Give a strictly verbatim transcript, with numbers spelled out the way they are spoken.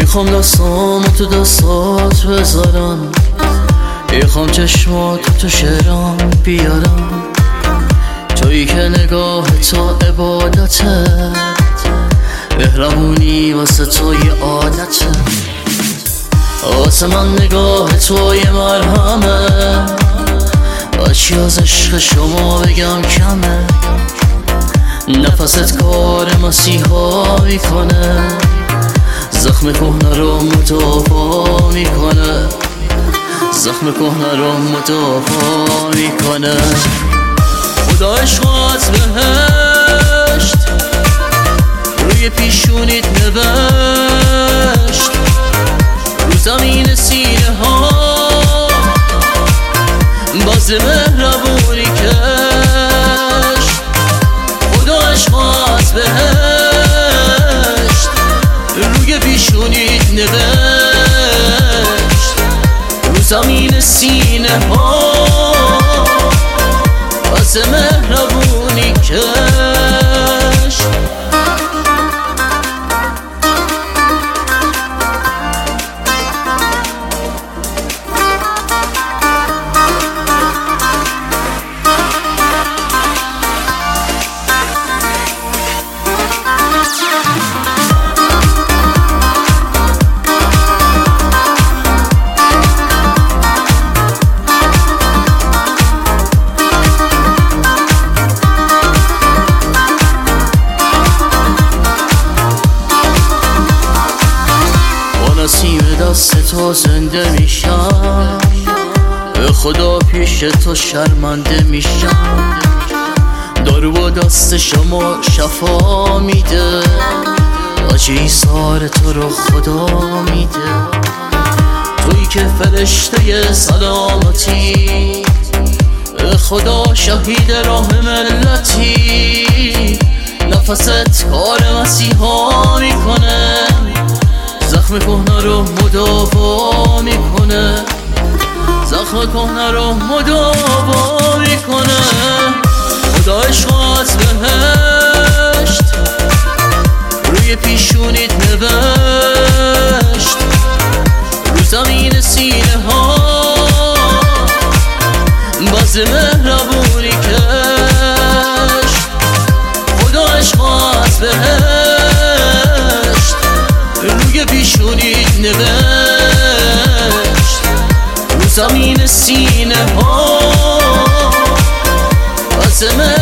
میخوام دستامو تو دستات بذارم، میخوام چشمات تو شعرام بیارم. تویی که نگاه تو عبادته، مهربونی واسه تو یه عادته. واسه من نگاه تو یه مرهمه، بچی از عشق شما بگم کمه. نفست کار مسیحا میکنه، زخم کهنه رو مداوا میکنه، زخم کهنه رو مداوا میکنه. خدا عشقات بهشت روی پیشونیت نوشت، رو زمین سینه ها باز مهربونی کشت. خدا عشقات بهشت روی پیشونیت نوشت، رو زمین سینه ها باز مهربونی کشت. نسیم دست تو زنده میشم، به خدا پیش تو شرمنده میشم. دارو با دست شما شفا میده، آج ایثار تو رو خدا میده. تویی که فرشته سلامتی، به خدا شهید راه ملتی. نفست کار مسیحا میکنه، زخم کهنه رو مداوا میکنه، زخم کهنه رو مداوا میکنه. خدا عشقات بهشت روی پیشونیت نوشت، رو زمین سینه ها باز مهربونی کشت. خدا عشقات بهشت روی پیشونیت نوشت، رو زمین سینه ها باز